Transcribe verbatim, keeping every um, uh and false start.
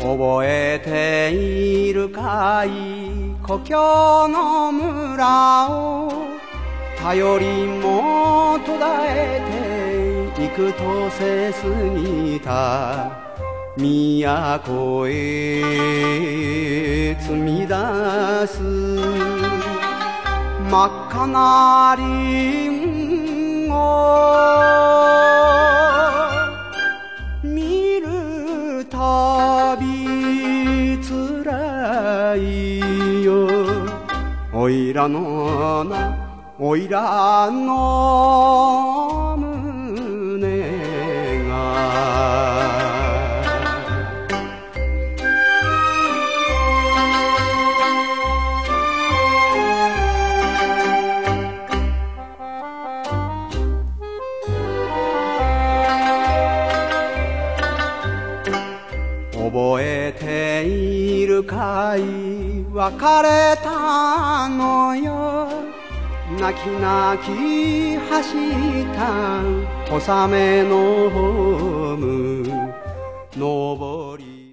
覚えているかい故郷の村を頼りも途絶えて幾年過ぎた都へ積み出す真っ赤なリンゴ見るたびつらいよおいらのなおいらの胸が覚えているかい別れたのよ泣き泣き走った小雨のホーム上り